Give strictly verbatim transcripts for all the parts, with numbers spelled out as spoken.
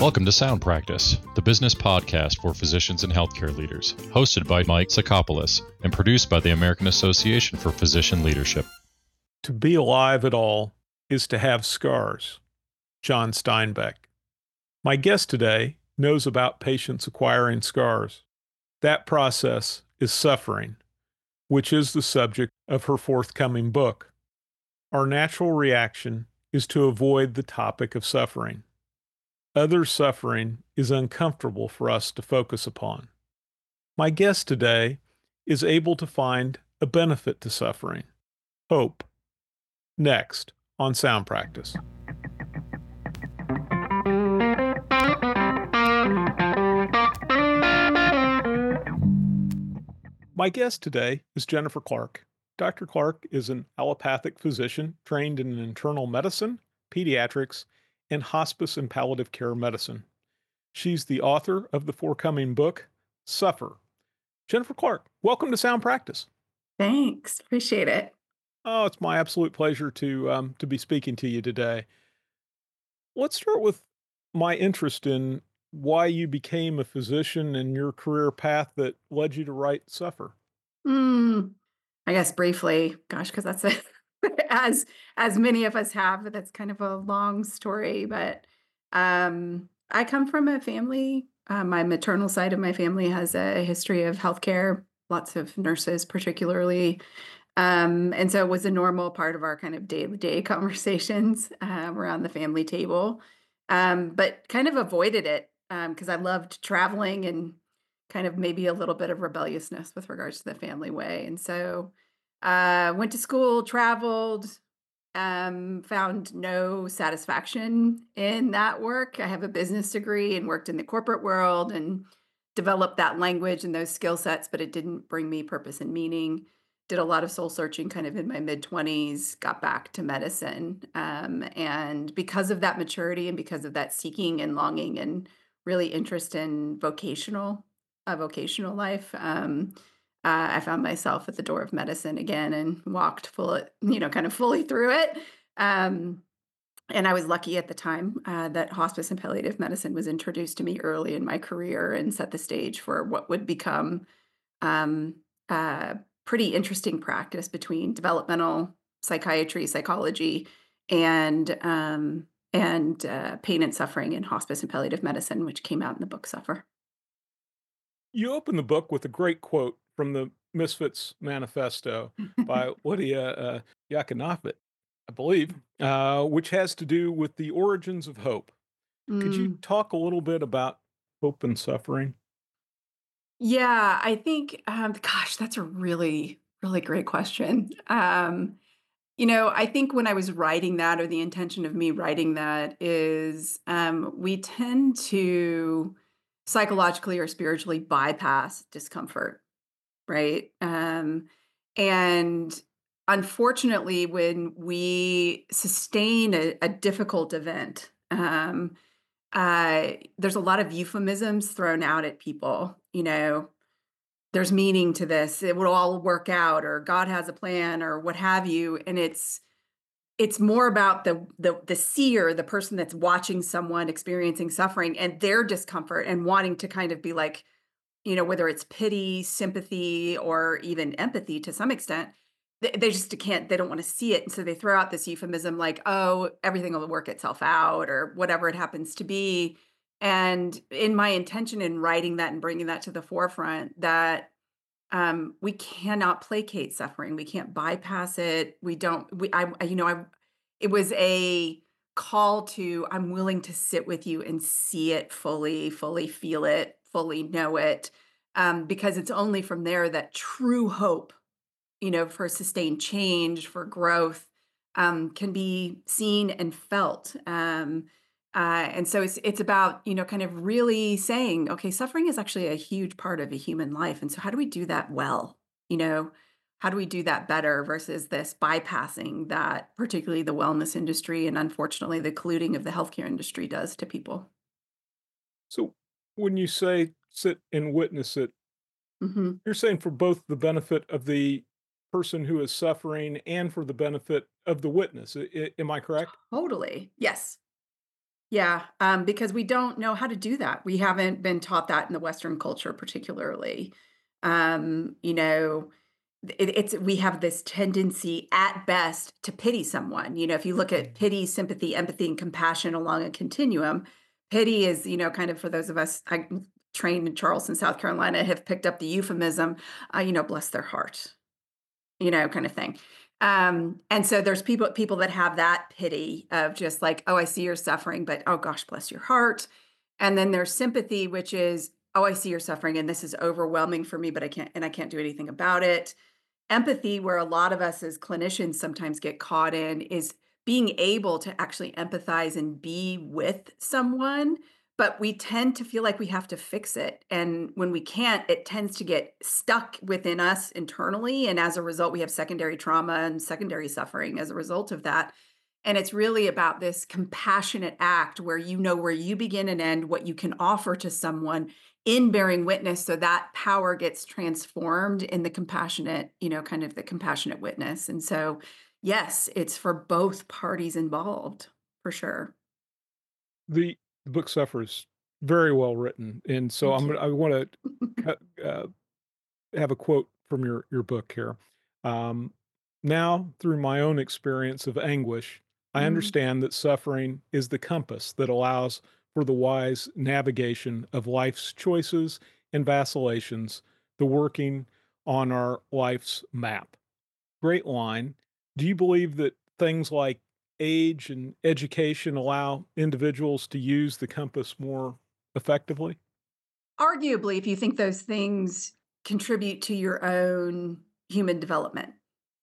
Welcome to Sound Practice, the business podcast for physicians and healthcare leaders, hosted by Mike Sakopoulos and produced by the American Association for Physician Leadership. To be alive at all is to have scars. John Steinbeck. My guest today knows about patients acquiring scars. That process is suffering, which is the subject of her forthcoming book. Our natural reaction is to avoid the topic of suffering. Other suffering is uncomfortable for us to focus upon. My guest today is able to find a benefit to suffering, hope. Next on Sound Practice. My guest today is Jennifer Clark. Doctor Clark is an allopathic physician trained in internal medicine, pediatrics, and hospice and palliative care medicine. She's the author of the forthcoming book, Suffer. Jennifer Clark, welcome to Sound Practice. Thanks. Appreciate it. Oh, it's my absolute pleasure to um, to be speaking to you today. Let's start with my interest in why you became a physician and your career path that led you to write Suffer. Mm, I guess briefly, gosh, because that's a, as as many of us have, but that's kind of a long story. But um, I come from a family. Uh, my maternal side of my family has a history of healthcare, lots of nurses, particularly. Um, and so it was a normal part of our kind of day-to-day conversations um, around the family table, um, but kind of avoided it because I loved traveling and kind of maybe a little bit of rebelliousness with regards to the family way. And so uh, went to school, traveled, um, found no satisfaction in that work. I have a business degree and worked in the corporate world and developed that language and those skill sets, but it didn't bring me purpose and meaning. Did a lot of soul searching kind of in my mid twenties, got back to medicine. Um, and because of that maturity and because of that seeking and longing and really interest in vocational, a vocational life, um, uh, I found myself at the door of medicine again and walked full, you know, kind of fully through it. Um, and I was lucky at the time uh, that hospice and palliative medicine was introduced to me early in my career and set the stage for what would become um, uh, pretty interesting practice between developmental psychiatry, psychology, and um, and uh, pain and suffering in hospice and palliative medicine, which came out in the book Suffer. You open the book with a great quote from the Misfits Manifesto by Lydia uh, Yakonovic, I believe, uh, which has to do with the origins of hope. Could you Mm. talk a little bit about hope and suffering? Yeah, I think, um, gosh, that's a really, really great question. Um, you know, I think when I was writing that, or the intention of me writing that is um, we tend to psychologically or spiritually bypass discomfort, right? Um, and unfortunately, when we sustain a, a difficult event, um, uh, there's a lot of euphemisms thrown out at people. You know, there's meaning to this. It will all work out, or God has a plan, or what have you. And it's it's more about the the the seer, the person that's watching someone experiencing suffering and their discomfort and wanting to kind of be like, you know, whether it's pity, sympathy, or even empathy to some extent, they, they just can't, they don't want to see it. And so they throw out this euphemism like, oh, everything will work itself out or whatever it happens to be. And in my intention in writing that and bringing that to the forefront, that um, we cannot placate suffering. We can't bypass it. We don't, we, I, I- you know, I, it was a call to, I'm willing to sit with you and see it fully, fully feel it, fully know it. Um, because it's only from there that true hope, you know, for sustained change, for growth, um, can be seen and felt. Um, uh, and so it's it's about, you know, kind of really saying, okay, suffering is actually a huge part of a human life. And so how do we do that well? You know, how do we do that better versus this bypassing that particularly the wellness industry and unfortunately the colluding of the healthcare industry does to people? So when you say sit and witness it, Hmm. you're saying for both the benefit of the person who is suffering and for the benefit of the witness. I- I- am I correct? Totally. Yes. Yeah, um, because we don't know how to do that. We haven't been taught that in the Western culture, particularly. Um, you know, it, it's we have this tendency, at best, to pity someone. You know, if you look at pity, sympathy, empathy, and compassion along a continuum, pity is, you know, kind of for those of us I, trained in Charleston, South Carolina, have picked up the euphemism, uh, you know, bless their heart, you know, kind of thing. Um, and so there's people people that have that pity of just like, oh, I see you're suffering, but oh gosh, bless your heart. And then there's sympathy, which is, oh, I see you're suffering and this is overwhelming for me, but I can't and I can't do anything about it. Empathy, where a lot of us as clinicians sometimes get caught in, is being able to actually empathize and be with someone, but we tend to feel like we have to fix it. And when we can't, it tends to get stuck within us internally. And as a result, we have secondary trauma and secondary suffering as a result of that. And it's really about this compassionate act where you know where you begin and end, what you can offer to someone in bearing witness, so that power gets transformed in the compassionate, you know, kind of the compassionate witness. And so, yes, it's for both parties involved, for sure. The, the book suffers very well written, and so Thank I'm you. gonna I want to uh, have a quote from your your book here. Um, Now, through my own experience of anguish, I Mm. understand that suffering is the compass that allows for the wise navigation of life's choices and vacillations, the working on our life's map. Great line. Do you believe that things like age and education allow individuals to use the compass more effectively? Arguably, if you think those things contribute to your own human development.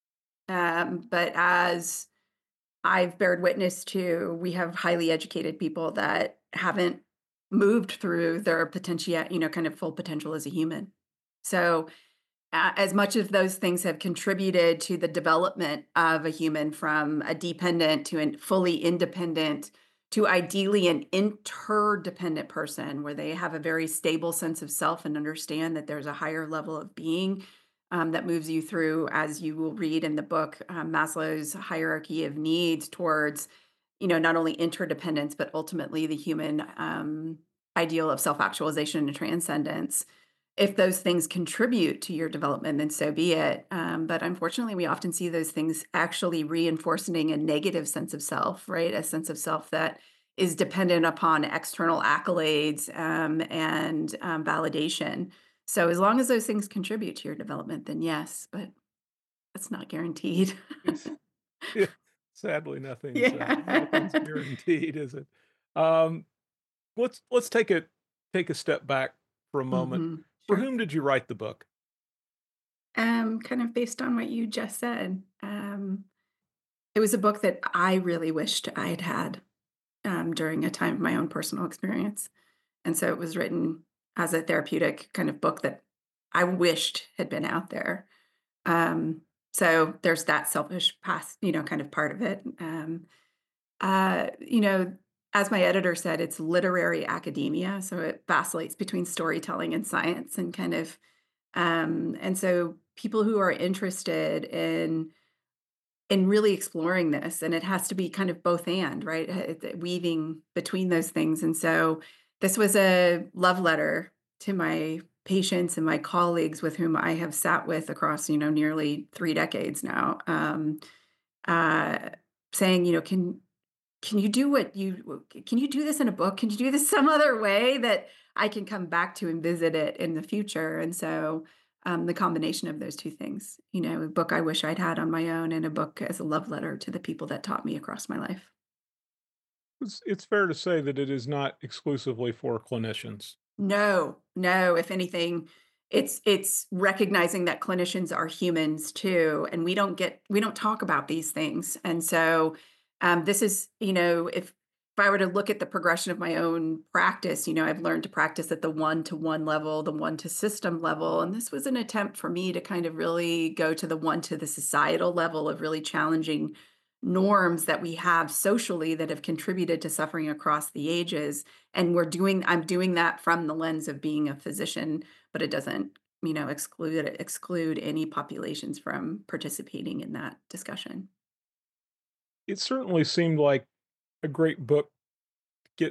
Um, but as I've bared witness to, we have highly educated people that haven't moved through their potential, you know, kind of full potential as a human. So, uh, as much as those things have contributed to the development of a human from a dependent to a fully independent to ideally an interdependent person where they have a very stable sense of self and understand that there's a higher level of being um, that moves you through, as you will read in the book, um, Maslow's hierarchy of needs towards, you know, not only interdependence, but ultimately the human um, ideal of self actualization and transcendence. If those things contribute to your development, then so be it. Um, but unfortunately, we often see those things actually reinforcing a negative sense of self, right? A sense of self that is dependent upon external accolades um, and um, validation. So, as long as those things contribute to your development, then yes, but that's not guaranteed. It's yeah, sadly, nothing's, uh, nothing's Yeah. guaranteed, is it? Um, let's let's take a take a step back for a moment. Hmm. For Sure. whom did you write the book? Um, kind of based on what you just said. Um, it was a book that I really wished I had had um, during a time of my own personal experience. And so it was written as a therapeutic kind of book that I wished had been out there. Um, so there's that selfish past, you know, kind of part of it. Um, uh, you know, as my editor said, it's literary academia. So it vacillates between storytelling and science and kind of, um, and so people who are interested in in really exploring this, and it has to be kind of both and, right? It- it- weaving between those things. And so this was a love letter to my patients and my colleagues with whom I have sat with across, you know, nearly three decades now. Um, uh, saying, you know, can can you do what you can you do this in a book? Can you do this some other way that I can come back to and visit it in the future? And so um, the combination of those two things, you know, a book I wish I'd had on my own and a book as a love letter to the people that taught me across my life. It's it's fair to say that it is not exclusively for clinicians. No, no, if anything, it's it's recognizing that clinicians are humans too, and we don't get we don't talk about these things. And so um, this is, you know, if if I were to look at the progression of my own practice, you know, I've learned to practice at the one to one level, the one to system level. And this was an attempt for me to kind of really go to the one to the societal level of really challenging norms that we have socially that have contributed to suffering across the ages, and we're doing I'm doing that from the lens of being a physician, but it doesn't, you know, exclude exclude any populations from participating in that discussion. It certainly seemed like a great book to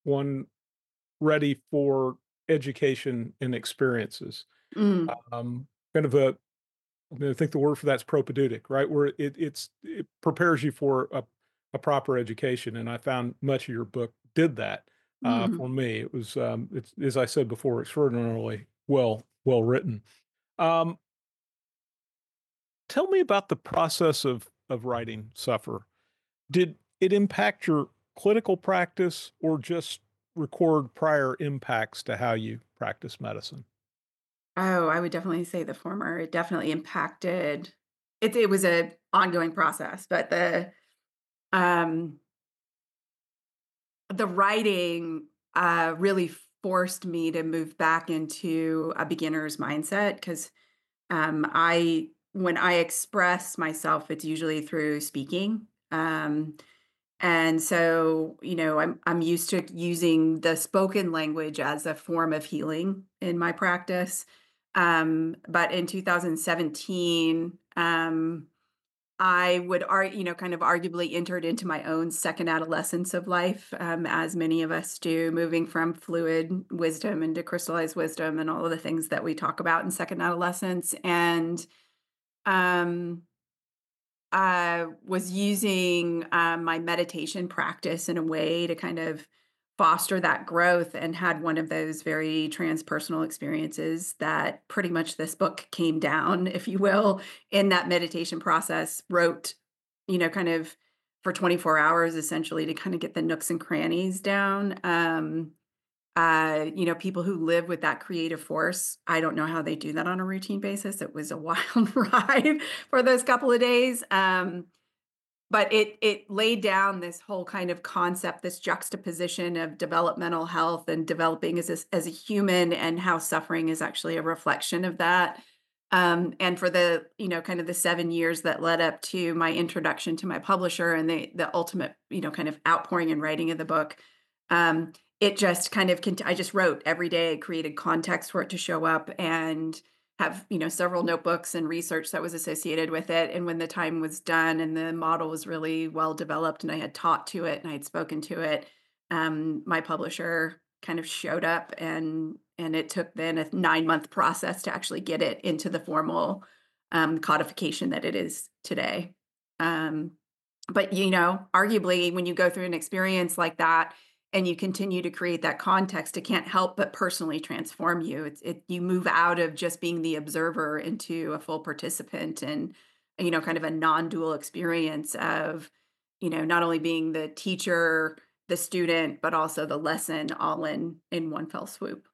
one ready for education and experiences. Mm. Um, kind of a, I mean, I think the word for that's propedeutic, right? Where it it's it prepares you for a, a proper education. And I found much of your book did that uh, Mm. for me. It was, um, it's as I said before, extraordinarily well well written. Um, Tell me about the process of of writing Suffer. Did it impact your clinical practice or just record prior impacts to how you practice medicine? Oh, I would definitely say the former. It definitely impacted it it was a ongoing process, but the um the writing uh really forced me to move back into a beginner's mindset because um I when I express myself, it's usually through speaking. Um and so, you know, I'm I'm used to using the spoken language as a form of healing in my practice. Um, but in two thousand seventeen, um, I would ar you know, kind of arguably entered into my own second adolescence of life, um, as many of us do, moving from fluid wisdom into crystallized wisdom and all of the things that we talk about in second adolescence. And um I was using, um, my meditation practice in a way to kind of foster that growth and had one of those very transpersonal experiences that pretty much this book came down, if you will, in that meditation process. Wrote, you know, kind of for twenty-four hours essentially to kind of get the nooks and crannies down. Um, uh, you know, people who live with that creative force, I don't know how they do that on a routine basis. It was a wild ride for those couple of days. Um, but it it laid down this whole kind of concept, this juxtaposition of developmental health and developing as a, as a human, and how suffering is actually a reflection of that. Um, and for the, you know, kind of the seven years that led up to my introduction to my publisher and the the ultimate, you know, kind of outpouring and writing of the book, um, it just kind of cont- I just wrote every day, created context for it to show up, and have, you know, several notebooks and research that was associated with it. And when the time was done and the model was really well developed and I had taught to it and I had spoken to it, um, my publisher kind of showed up, and and it took then a nine month process to actually get it into the formal um, codification that it is today. Um, but you know, arguably, when you go through an experience like that and you continue to create that context, it can't help but personally transform you. It's it you move out of just being the observer into a full participant, and you know, kind of a non-dual experience of, you know, not only being the teacher, the student, but also the lesson all in in one fell swoop.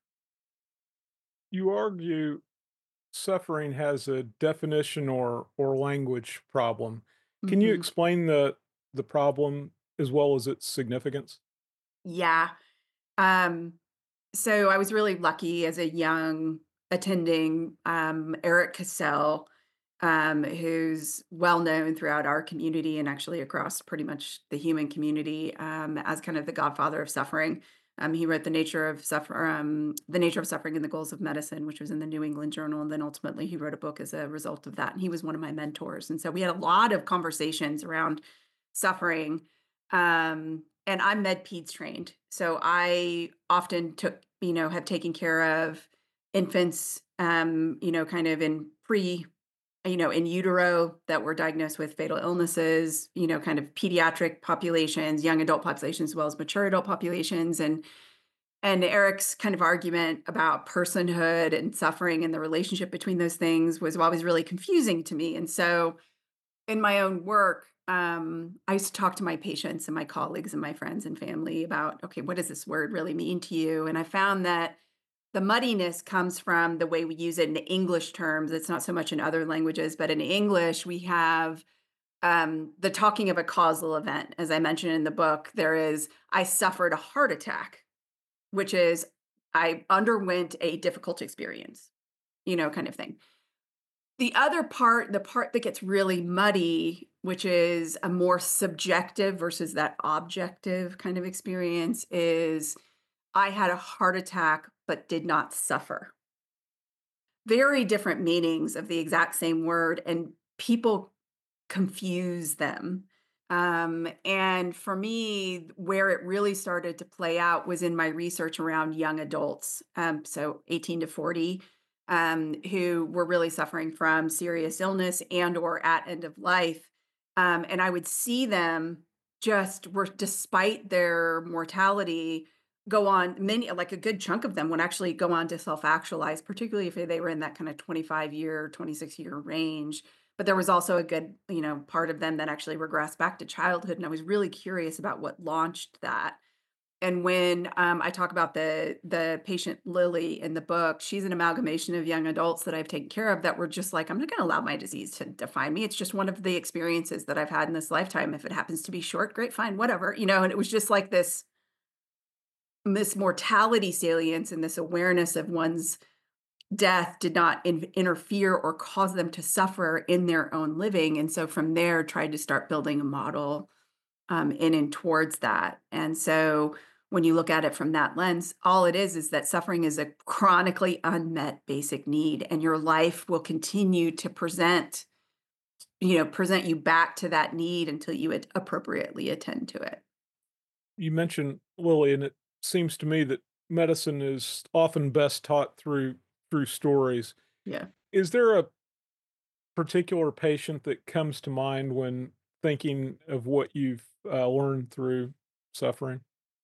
You argue suffering has a definition or or language problem. Can you Mhm. explain the the problem as well as its significance? Yeah. Um, so I was really lucky as a young attending um, Eric Cassell, um, who's well known throughout our community and actually across pretty much the human community, um, as kind of the godfather of suffering. Um, he wrote the nature of suffer, um, the nature of suffering and the goals of medicine, which was in the New England Journal, and then ultimately he wrote a book as a result of that. And he was one of my mentors, and so we had a lot of conversations around suffering. Um, and I'm med peds trained, so I often took, you know, have taken care of infants, um, you know, kind of in pre you know, in utero that were diagnosed with fatal illnesses, you know, kind of pediatric populations, young adult populations, as well as mature adult populations. And and Eric's kind of argument about personhood and suffering and the relationship between those things was always really confusing to me. And so in my own work, um, I used to talk to my patients and my colleagues and my friends and family about, okay, what does this word really mean to you? And I found that the muddiness comes from the way we use it in English terms. It's not so much in other languages, but in English, we have um, the talking of a causal event. As I mentioned in the book, there is, I suffered a heart attack, which is, I underwent a difficult experience, you know, kind of thing. The other part, the part that gets really muddy, which is a more subjective versus that objective kind of experience, is I had a heart attack but did not suffer. Very different meanings of the exact same word, and people confuse them. Um, and for me, where it really started to play out was in my research around young adults, um, so eighteen to forty, um, who were really suffering from serious illness and or at end of life. Um, and I would see them just were, despite their mortality, go on, many, like a good chunk of them would actually go on to self-actualize, particularly if they were in that kind of twenty-five year, twenty-six year range. But there was also a good, you know, part of them that actually regressed back to childhood, and I was really curious about what launched that. And when, um, I talk about the the patient Lily in the book, she's an amalgamation of young adults that I've taken care of that were just like, "I'm not gonna allow my disease to define me. It's just one of the experiences that I've had in this lifetime. If it happens to be short, great, fine, whatever." You know, and it was just like this this mortality salience and this awareness of one's death did not in interfere or cause them to suffer in their own living, and so from there, tried to start building a model, um, in and towards that. And so when you look at it from that lens, all it is is that suffering is a chronically unmet basic need, and your life will continue to present, you know, present you back to that need until you ad appropriately attend to it. You mentioned Lily, and it seems to me that medicine is often best taught through through stories. Yeah. Is there a particular patient that comes to mind when thinking of what you've uh, learned through suffering?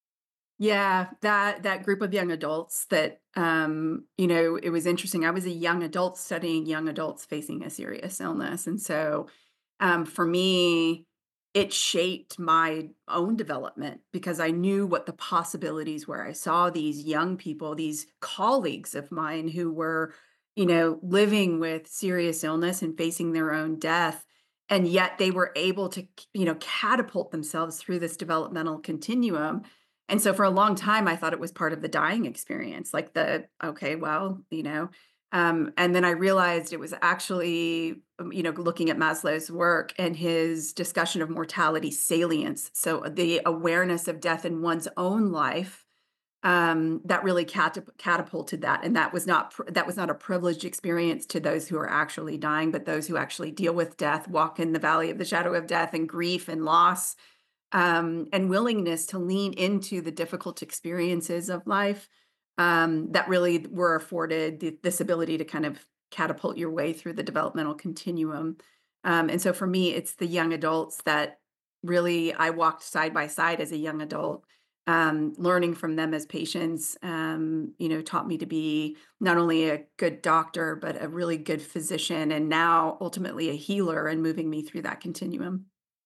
Yeah, that that group of young adults that, um, you know, it was interesting. I was a young adult studying young adults facing a serious illness, and so, um, for me, it shaped my own development because I knew what the possibilities were. I saw these young people, these colleagues of mine who were, you know, living with serious illness and facing their own death, and yet they were able to, you know, catapult themselves through this developmental continuum. And so for a long time, I thought it was part of the dying experience, like the, okay, well, you know, um, and then I realized it was actually, um, you know, looking at Maslow's work and his discussion of mortality salience. So the awareness of death in one's own life, um, that really catap- catapulted that. And that was not pr- that was not a privileged experience to those who are actually dying, but those who actually deal with death, walk in the valley of the shadow of death, and grief and loss, um, and willingness to lean into the difficult experiences of life, um, that really were afforded th- this ability to kind of catapult your way through the developmental continuum. Um, and so for me, it's the young adults that really I walked side by side as a young adult. Um, learning from them as patients, um, you know, taught me to be not only a good doctor, but a really good physician, and now ultimately a healer, and moving me through that continuum.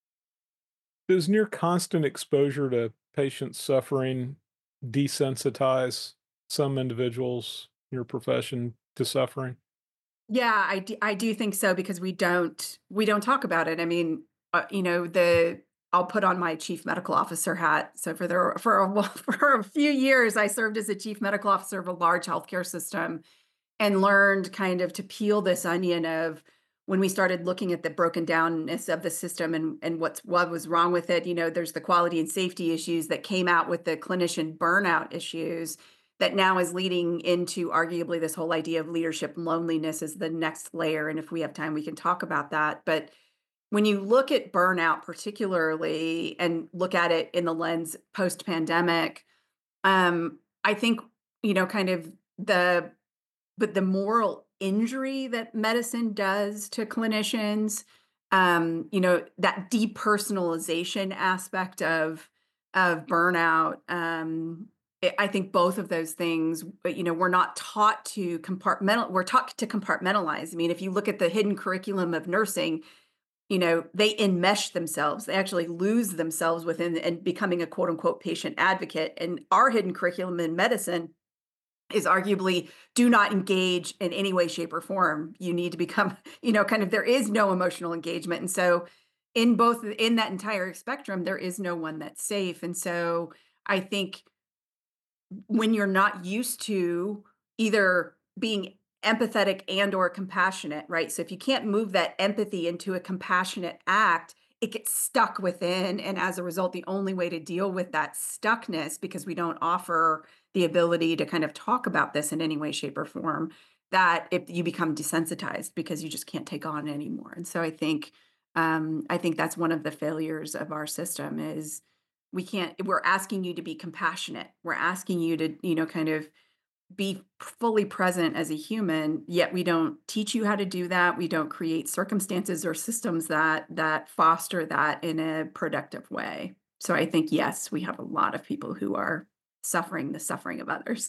Does near constant exposure to patient suffering desensitize some individuals in your profession to suffering? Yeah, I do, I do think so because we don't we don't talk about it. I mean, uh, you know, the I'll put on my chief medical officer hat. So for the for a, while- for a few years, I served as a chief medical officer of a large healthcare system and learned kind of to peel this onion of when we started looking at the broken downness of the system and and what's what was wrong with it. You know, there's the quality and safety issues that came out with the clinician burnout issues that now is leading into arguably this whole idea of leadership loneliness is the next layer. And if we have time, we can talk about that. But when you look at burnout particularly and look at it in the lens post pandemic, um, I think, you know, kind of the but the moral injury that medicine does to clinicians, um, you know, that depersonalization aspect of of burnout, um, I I think both of those things, uh, you know, we're not taught to compartmental. We're taught to compartmentalize. I mean, if you look at the hidden curriculum of nursing, you know, they enmesh themselves. They actually lose themselves within and becoming a quote unquote patient advocate. And our hidden curriculum in medicine is arguably do not engage in any way, shape, or form. You need to become, you know, kind of there is no emotional engagement. And so in both in that entire spectrum, there is no one that's safe. And so I think when you're not used to either being empathetic and or compassionate, right? So if you can't move that empathy into a compassionate act, it gets stuck within, and as a result, the only way to deal with that stuckness, because we don't offer the ability to kind of talk about this in any way, shape, or form, that if you become desensitized because you just can't take on anymore. And so I think Um, I think that's one of the failures of our system is we can't we're asking you to be compassionate. We're asking you to, you know, kind of be fully present as a human, yet we don't teach you how to do that. We don't create circumstances or systems that that foster that in a productive way. So I think yes, we have a lot of people who are suffering the suffering of others.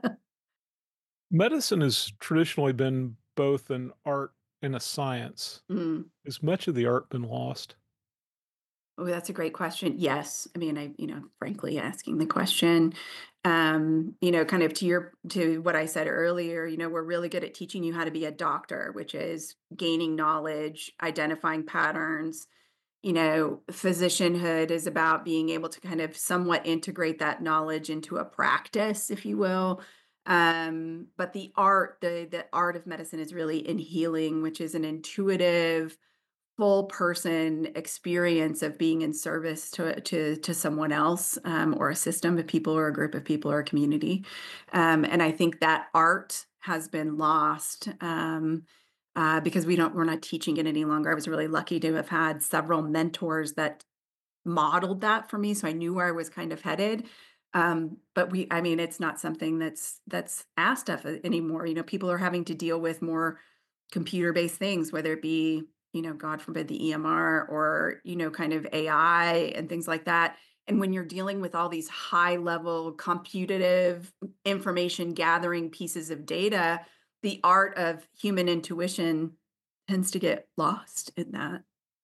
Medicine has traditionally been both an art and a science. Mm. Has much of the art been lost? Oh, that's a great question. Yes. I mean, I, you know, frankly asking the question, um, you know, kind of to your to what I said earlier, you know, we're really good at teaching you how to be a doctor, which is gaining knowledge, identifying patterns. You know, physicianhood is about being able to kind of somewhat integrate that knowledge into a practice, if you will. Um, but the art, the the art of medicine is really in healing, which is an intuitive full person experience of being in service to to to someone else, um, or a system of people or a group of people or a community. Um, and I think that art has been lost, um, uh, because we don't we're not teaching it any longer. I was really lucky to have had several mentors that modeled that for me, so I knew where I was kind of headed. Um, but we, I mean, it's not something that's that's asked of it anymore. You know, people are having to deal with more computer-based things, whether it be, you know, God forbid the E M R or, you know, kind of A I and things like that. And when you're dealing with all these high level computative information gathering pieces of data, the art of human intuition tends to get lost in that.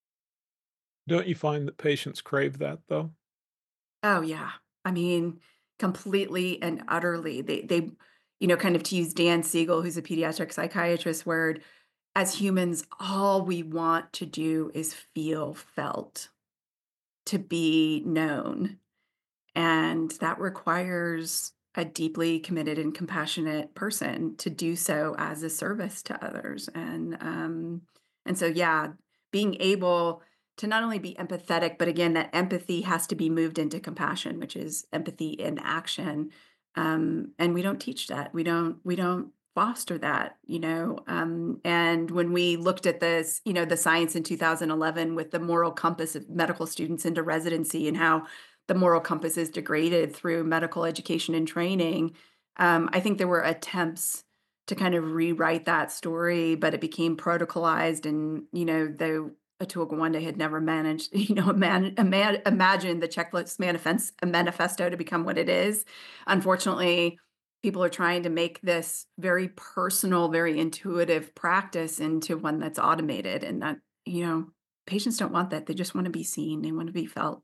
Don't you find that patients crave that, though? Oh yeah. I mean, completely and utterly. They they, you know, kind of to use Dan Siegel, who's a pediatric psychiatrist, word, as humans, all we want to do is feel felt, to be known. And that requires a deeply committed and compassionate person to do so as a service to others. And um, and so yeah, being able to not only be empathetic, but again, that empathy has to be moved into compassion, which is empathy in action. Um, and we don't teach that. We don't we don't foster that, you know. Um, and when we looked at this, you know, the science in two thousand eleven with the moral compass of medical students into residency and how the moral compass is degraded through medical education and training. Um, I think there were attempts to kind of rewrite that story, but it became protocolized. And, you know, though Atul Gawande had never managed, you know, man, ima- imagine the checklist manifest, manifesto to become what it is. Unfortunately, people are trying to make this very personal, very intuitive practice into one that's automated. And that, you know, patients don't want that. They just want to be seen, they want to be felt.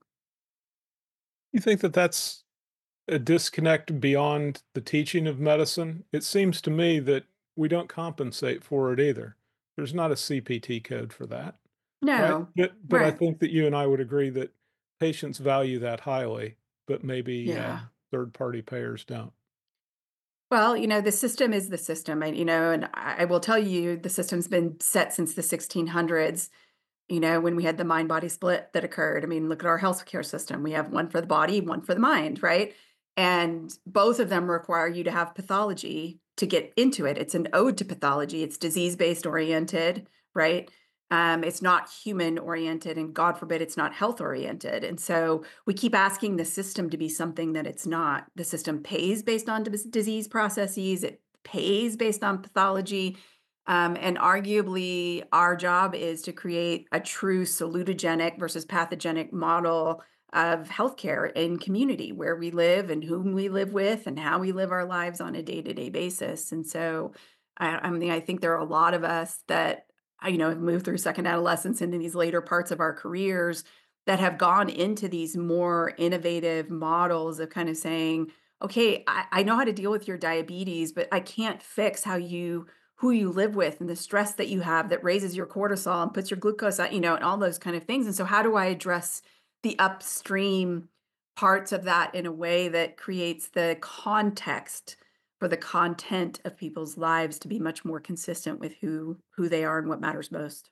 You think that that's a disconnect beyond the teaching of medicine? It seems to me that we don't compensate for it either. There's not a C P T code for that, right? No. But but I Right. think that you and I would agree that patients value that highly, but maybe Yeah. um, third-party payers don't. Well, you know, the system is the system. And, you know, and I I will tell you, the system's been set since the sixteen hundreds, you know, when we had the mind body split that occurred. I mean, look at our healthcare system. We have one for the body, one for the mind, right? And both of them require you to have pathology to get into it. It's an ode to pathology. It's disease based oriented, right? Um, it's not human oriented, and God forbid it's not health oriented. And so we keep asking the system to be something that it's not. The system pays based on dis- disease processes, it pays based on pathology. Um, and arguably, our job is to create a true salutogenic versus pathogenic model of healthcare in community where we live and whom we live with and how we live our lives on a day-to-day basis. And so I, I mean, I think there are a lot of us that, uh, you know, have moved through second adolescence into these later parts of our careers that have gone into these more innovative models of kind of saying, okay, I, I know how to deal with your diabetes, but I can't fix how you who you live with and the stress that you have that raises your cortisol and puts your glucose out, you know, and all those kind of things. And so how do I address the upstream parts of that in a way that creates the context for the content of people's lives to be much more consistent with who who they are and what matters most?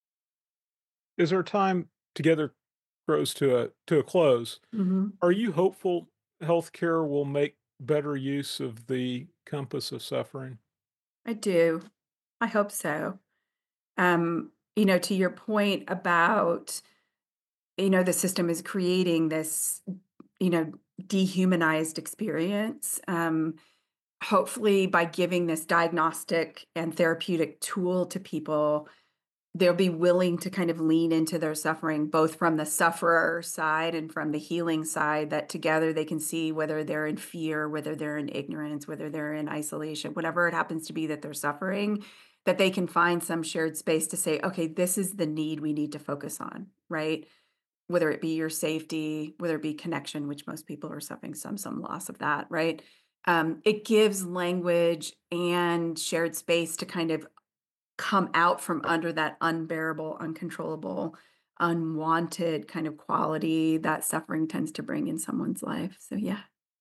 As our time together grows to a to a close, Mhm. are you hopeful healthcare will make better use of the compass of suffering? I do. I hope so. Um, you know, to your point about, you know, the system is creating this, you know, dehumanized experience. Um, hopefully, by giving this diagnostic and therapeutic tool to people, they'll be willing to kind of lean into their suffering, both from the sufferer side and from the healing side, that together they can see whether they're in fear, whether they're in ignorance, whether they're in isolation, whatever it happens to be that they're suffering, that they can find some shared space to say, okay, this is the need we need to focus on, right? Whether it be your safety, whether it be connection, which most people are suffering some, some loss of that, right? Um, it gives language and shared space to kind of come out from under that unbearable, uncontrollable, unwanted kind of quality that suffering tends to bring in someone's life. So, yeah.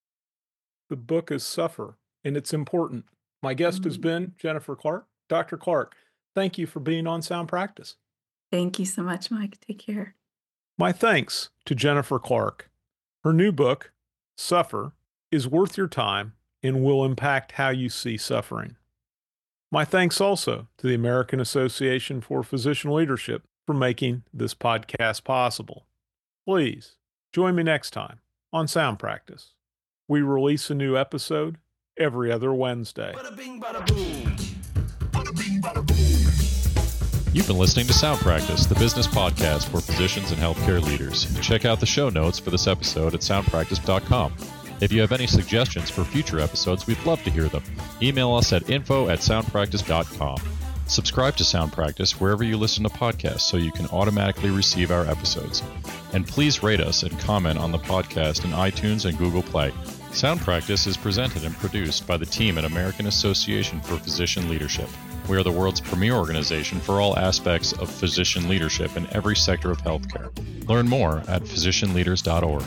The book is Suffer, and it's important. My guest has Mm. been Jennifer Clark. Doctor Clark, thank you for being on Sound Practice. Thank you so much, Mike. Take care. My thanks to Jennifer Clark. Her new book, Suffer, is worth your time and will impact how you see suffering. My thanks also to the American Association for Physician Leadership for making this podcast possible. Please join me next time on Sound Practice. We release a new episode every other Wednesday. Bada bing, bada boom. Bada bing, bada boom. You've been listening to Sound Practice, the business podcast for physicians and healthcare leaders. Check out the show notes for this episode at sound practice dot com. If you have any suggestions for future episodes, we'd love to hear them. Email us at info at sound practice dot com. Subscribe to Sound Practice wherever you listen to podcasts so you can automatically receive our episodes. And please rate us and comment on the podcast in iTunes and Google Play. Sound Practice is presented and produced by the team at American Association for Physician Leadership. We are the world's premier organization for all aspects of physician leadership in every sector of healthcare. Learn more at physician leaders dot org.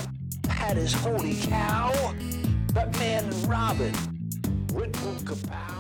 That is holy cow. Batman and Robin. Red Bull Kapow.